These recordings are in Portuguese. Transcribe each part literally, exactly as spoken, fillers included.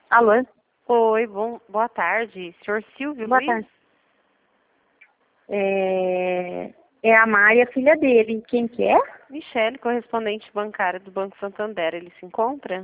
Alô? Oi, bom, boa tarde. Senhor Silvio Boa Luiz? tarde. É, é a Maria, filha dele. Quem que é? Michele, correspondente bancária do Banco Santander. Ele se encontra?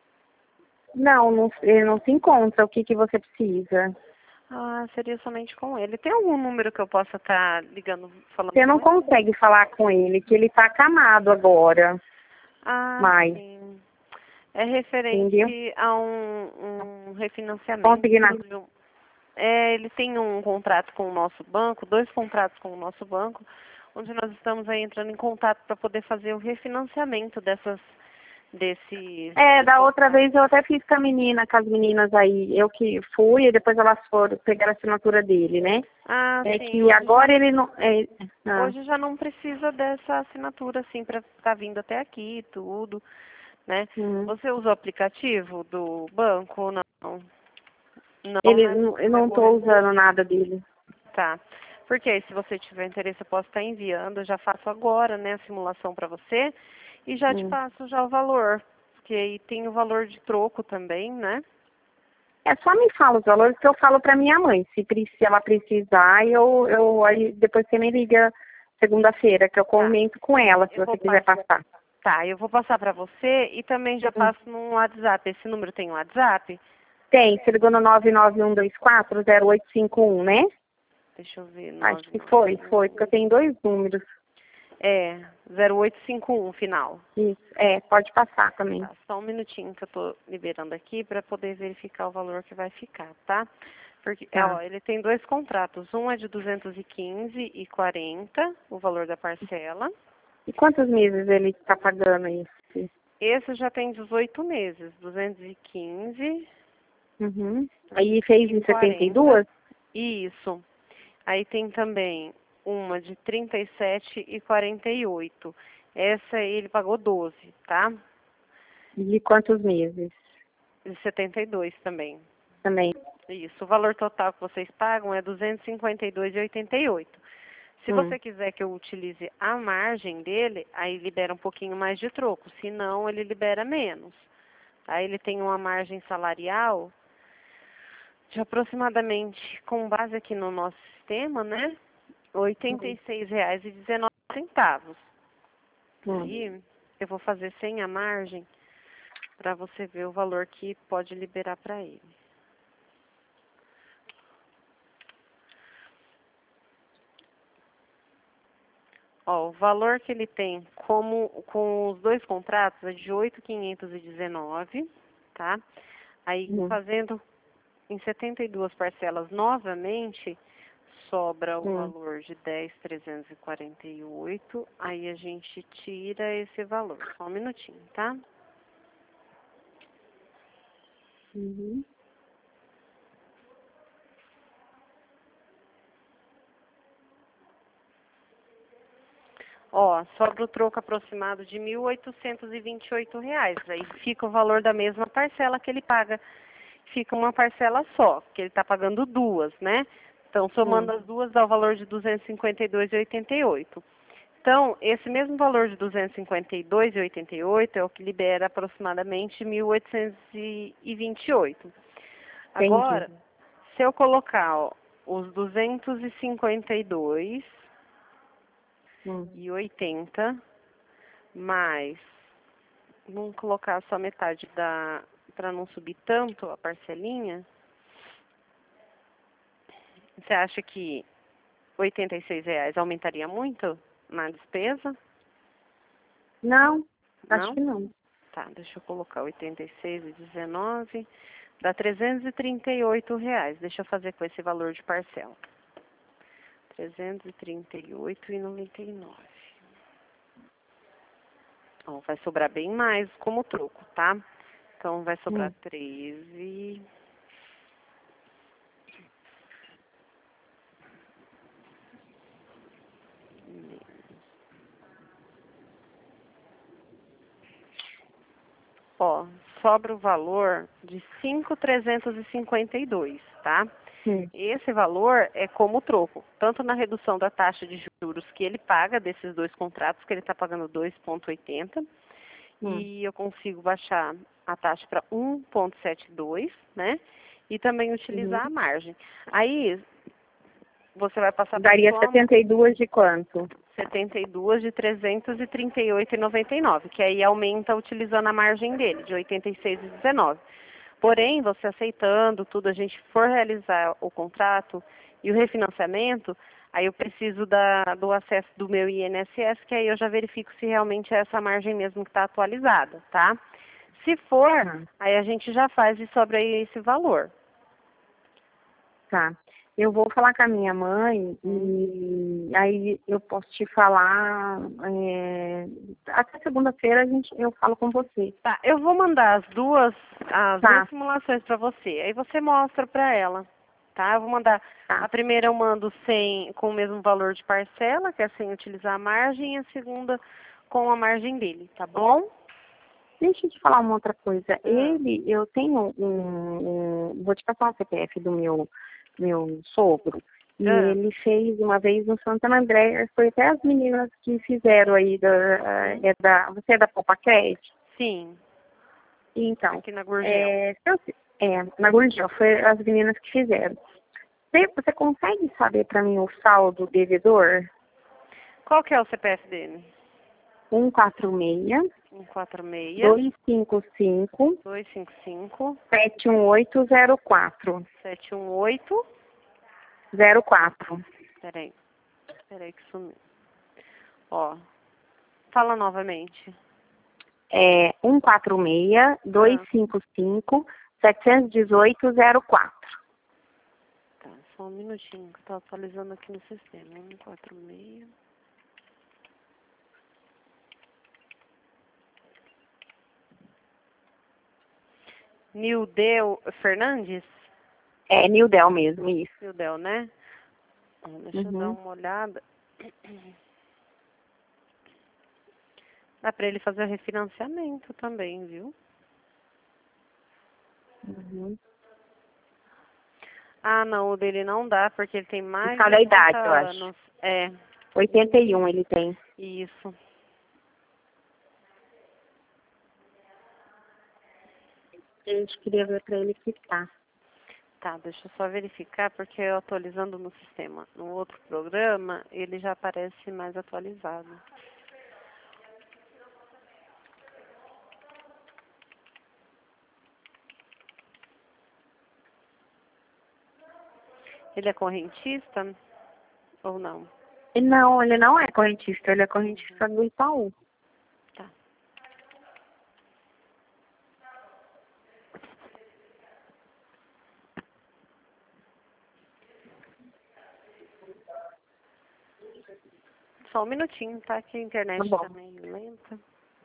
Não, não, ele não se encontra. O que, que você precisa? Ah, seria somente com ele. Tem algum número que eu possa estar ligando, falando Você não com ele? consegue falar com ele, que ele tá acamado agora. Ah, Mas, sim. É entendeu? referente a um, um refinanciamento. Consignar. de um- É, ele tem um contrato com o nosso banco, dois contratos com o nosso banco, onde nós estamos aí entrando em contato para poder fazer o refinanciamento dessas, desses, É, da dessas outra vez eu até fiz com a menina, com as meninas aí. Eu que fui e depois elas foram pegar a assinatura dele, né? Ah, É sim. que Hoje já, agora ele não... É, ah, hoje já não precisa dessa assinatura, assim, para estar vindo até aqui e tudo, né? hum. Você usa o aplicativo do banco ou não? Não, Ele, né? não- eu É não tô correto. usando nada dele. Tá. Porque aí, se você tiver interesse, eu posso estar enviando. Eu já faço agora, né, a simulação para você e já te Hum. passo já o valor. Porque aí tem o valor de troco também, né? É só me fala os valores que eu falo para minha mãe. Se, pre- se ela precisar, eu, eu aí depois você me liga segunda-feira, que eu Tá. comento com ela, se Eu vou você quiser passar. passar. Tá, eu vou passar para você e também já Hum. passo no WhatsApp. Esse número tem um WhatsApp? Tem, você ligou no nove nove um dois quatro zero oito cinco um, né? Deixa eu ver, Acho nove que nove foi, foi, porque eu um. tenho dois números. É, zero oito cinco um final. Isso, é, pode passar também. Tá, só um minutinho que eu tô liberando aqui para poder verificar o valor que vai ficar, tá? Porque, é, Tá. ó, ele tem dois contratos. Um é de duzentos e quinze e quarenta, o valor da parcela. E quantos meses ele está pagando esse? Esse já tem dezoito meses, duzentos e quinze Uhum. Aí fez e em setenta e quarenta. duas? Isso. Aí tem também uma de trinta e sete e quarenta e oito. Essa aí ele pagou doze, tá? De quantos meses? De setenta e dois também. Também. Isso. O valor total que vocês pagam é duzentos e cinquenta e dois e oitenta e oito. Se Hum. você quiser que eu utilize a margem dele, aí libera um pouquinho mais de troco. Se não, ele libera menos. Aí ele tem uma margem salarial de aproximadamente, com base aqui no nosso sistema, né? oitenta e seis reais e dezenove centavos. Hum. Aí eu vou fazer sem a margem para você ver o valor que pode liberar para ele. Ó, o valor que ele tem como com os dois contratos é de oito mil quinhentos e dezenove, tá? Aí Hum. fazendo em setenta e duas parcelas novamente, sobra o Hum. valor de dez mil trezentos e quarenta e oito. Aí a gente tira esse valor. Só um minutinho, tá? Uhum. Ó, sobra o troco aproximado de mil oitocentos e vinte e oito reais. Aí fica o valor da mesma parcela que ele paga. Fica uma parcela só, que ele está pagando duas, né? Então, Hum. somando as duas, dá o valor de duzentos e cinquenta e dois reais e oitenta e oito. Então, esse mesmo valor de duzentos e cinquenta e dois reais e oitenta e oito é o que libera aproximadamente mil oitocentos e vinte e oito. Entendi. Agora, se eu colocar ó, os duzentos e cinquenta e dois Hum. e oitenta mais, vamos colocar só metade da, para não subir tanto a parcelinha, você acha que oitenta e seis reais aumentaria muito na despesa? Não, acho Não? que não. Tá, deixa eu colocar oitenta e seis e dezenove, dá trezentos e trinta e oito reais. Deixa eu fazer com esse valor de parcela. trezentos e trinta e oito reais e noventa e nove. Ó, vai sobrar bem mais como troco, tá? Então vai sobrar Hum. treze. Ó, sobra o valor de cinco mil trezentos e cinquenta e dois, tá? Hum. Esse valor é como troco, tanto na redução da taxa de juros que ele paga desses dois contratos, que ele está pagando dois vírgula oitenta, Hum. e eu consigo baixar a taxa para um vírgula setenta e dois, né? E também utilizar Uhum. a margem. Aí, você vai passar para Daria sua setenta e dois de quanto? setenta e dois de trezentos e trinta e oito reais e noventa e nove centavos, que aí aumenta utilizando a margem dele, de oitenta e seis reais e dezenove centavos. Porém, você aceitando tudo, a gente for realizar o contrato e o refinanciamento, aí eu preciso da, do acesso do meu I N S S, que aí eu já verifico se realmente é essa margem mesmo que está atualizada, tá? Se for, Tá. aí a gente já faz e sobra aí esse valor. Tá. Eu vou falar com a minha mãe e aí eu posso te falar. É, até segunda-feira a gente, eu falo com você. Tá, eu vou mandar as duas, as duas Tá, simulações para você. Aí você mostra para ela, tá? Eu vou mandar, tá. a primeira eu mando sem, com o mesmo valor de parcela, que é sem utilizar a margem, e a segunda com a margem dele, tá bom? Deixa eu te falar uma outra coisa. Ah, Ele, eu tenho um, um vou te passar o C P F do meu, meu sogro. E ah, ele fez uma vez no Santana André, foi até as meninas que fizeram aí, da, uhum. é da, você é da Popacred? Sim, Então, aqui na Gurgel. é, se eu- é, na Gurgel, foi as meninas que fizeram. Você, você consegue saber para mim o saldo devedor? Qual que é o C P F dele? um quatro seis, um quatro seis, dois cinco cinco, dois cinco cinco, sete um oito zero quatro. sete um oito. zero quatro. Peraí, peraí que sumiu. Ó, fala novamente. É um quatro seis, dois Ah, cinco cinco, sete um oito zero quatro. tá, só um minutinho que eu tô atualizando aqui no sistema. um quatro seis. Nildeu Fernandes? É Nildel mesmo, isso. Nildel, né? Ah, deixa eu dar Uhum. uma olhada. Dá pra ele fazer refinanciamento também, viu? Uhum. Ah, não, o dele não dá, porque ele tem Por mais de causa da oitenta idade, eu acho. anos. É, oitenta e um ele tem. isso. A gente queria ver para ele quitar. Tá, deixa eu só verificar, porque eu atualizando no sistema. No outro programa, ele já aparece mais atualizado. Ele é correntista ou não? E não, ele não é correntista, ele é correntista do Itaú. Tá. Só um minutinho, tá? Que a Tá internet bom. tá meio lenta.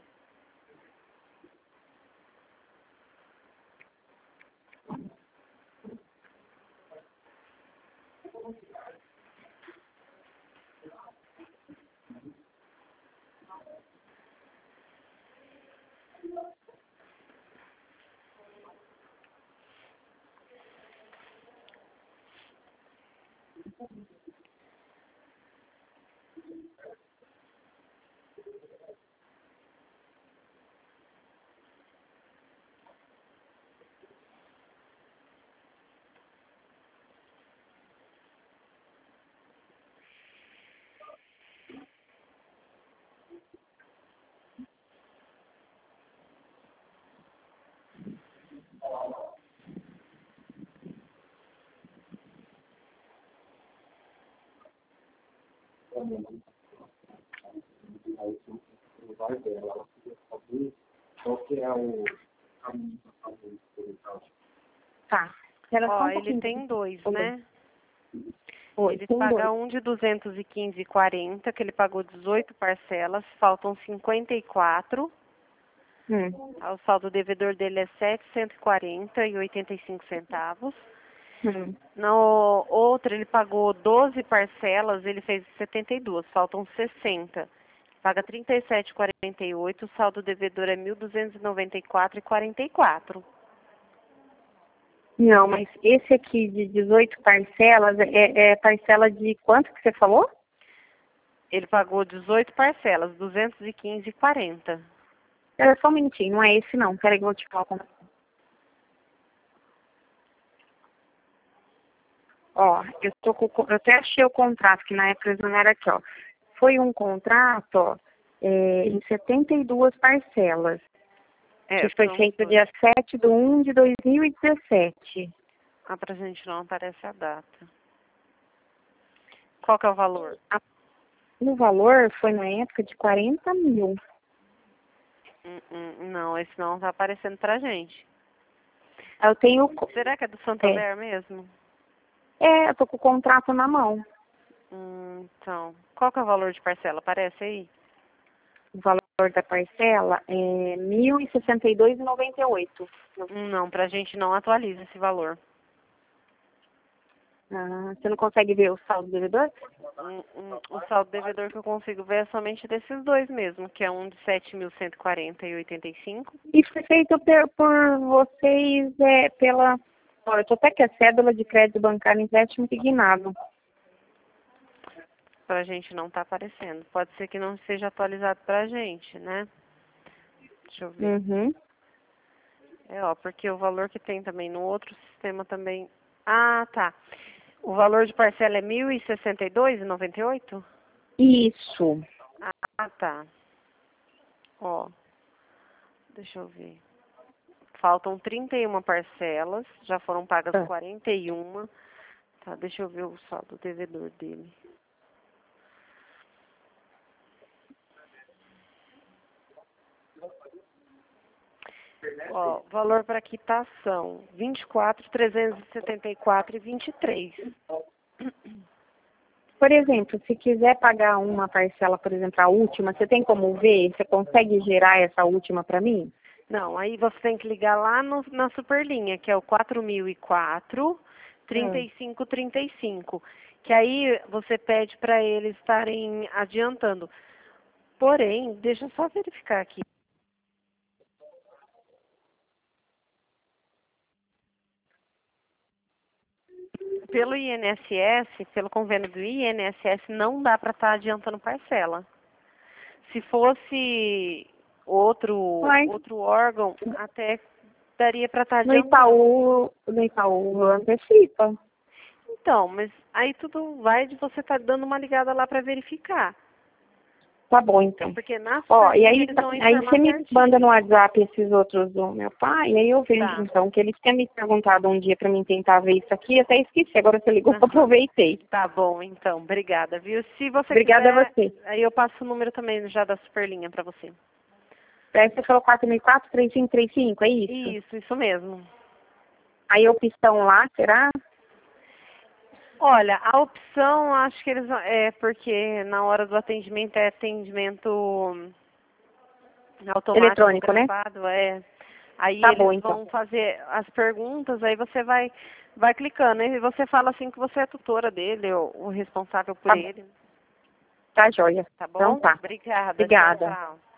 Tá. Era só Ó, um ele pouquinho. tem dois, né? Oi, Ele tem dois. paga um de duzentos e quinze reais e quarenta centavos, que ele pagou dezoito parcelas, faltam cinquenta e quatro. Hum. O saldo devedor dele é setecentos e quarenta reais e oitenta e cinco centavos. Hum. No outro, ele pagou doze parcelas, ele fez setenta e duas, faltam sessenta. Paga trinta e sete reais e quarenta e oito, o saldo devedor é mil duzentos e noventa e quatro reais e quarenta e quatro. Não, mas esse aqui de dezoito parcelas, é, é parcela de quanto que você falou? Ele pagou dezoito parcelas, duzentos e quinze reais e quarenta. É só um minutinho, não é esse não. Peraí que eu vou te falar como. Ó, eu, tô com, eu até achei o contrato, que na época não era aqui, ó. Foi um contrato, ó, é, em setenta e duas parcelas. É, Que foi são feito dois. dia sete de um de dois mil e dezessete. Ah, pra gente não aparece a data. Qual que é o valor? A, o valor foi na época de quarenta mil. Hum, hum, não, esse não tá aparecendo pra gente. Eu tenho. Será que é do É, Santander mesmo? é, eu tô com o contrato na mão. Hum, então, qual que é o valor de parcela? Aparece aí? O valor da parcela é mil e sessenta e dois reais e noventa e oito. Hum, não, pra gente não atualiza esse valor. Ah, você não consegue ver o saldo do devedor? Hum, hum, o saldo devedor que eu consigo ver é somente desses dois mesmo, que é um de sete mil cento e quarenta reais e oitenta e cinco. E foi feito por, por vocês é, pela. Olha, eu tô até que a cédula de crédito bancário empréstimo indignado. Pra gente não tá aparecendo. Pode ser que não seja atualizado pra gente, né? Deixa eu ver. Uhum. É, ó, porque o valor que tem também no outro sistema também... Ah, tá. O valor de parcela é mil e sessenta e dois reais e noventa e oito? Isso. Ah, tá. Ó, deixa eu ver. Faltam trinta e uma parcelas, já foram pagas Ah. quarenta e uma. Tá, deixa eu ver o saldo devedor dele. Ó, valor para quitação, vinte e quatro mil trezentos e setenta e quatro reais e vinte e três. Por exemplo, se quiser pagar uma parcela, por exemplo, a última, você tem como ver? Você consegue gerar essa última para mim? Não, aí você tem que ligar lá no, na superlinha, que é o quatro mil e quatro, trinta e cinco trinta e cinco. Que aí você pede para eles estarem adiantando. Porém, deixa eu só verificar aqui. Pelo I N S S, pelo convênio do I N S S, não dá para estar adiantando parcela. Se fosse outro, Mas outro órgão, até daria para estar no adiantando. Itaú, no Itaú antecipa. Então, mas aí tudo vai de você estar dando uma ligada lá para verificar. Tá bom, então. Porque na Ó, e superlinha aí, eles vão aí informar você me certinho. manda no WhatsApp esses outros do meu pai, e aí eu vejo, Tá. então, que ele tinha me perguntado um dia para mim tentar ver isso aqui, até esqueci, agora você ligou, Aham. aproveitei. Tá bom, então. Obrigada, viu? Se você Obrigada a quiser, você. aí eu passo o número também já da superlinha para você. Aí você falou quatro mil e quatro, três cinco três cinco, é isso? Isso, isso mesmo. Aí a opção lá, será? Olha, a opção, acho que eles é porque na hora do atendimento é atendimento automático Eletrônico, né? gravado, é. Aí Tá bom, eles então. vão fazer as perguntas, aí você vai vai clicando, e você fala assim que você é a tutora dele, ou o responsável por Tá, ele, tá joia. tá Então bom? tá. Obrigada. Obrigada. Tchau, tchau.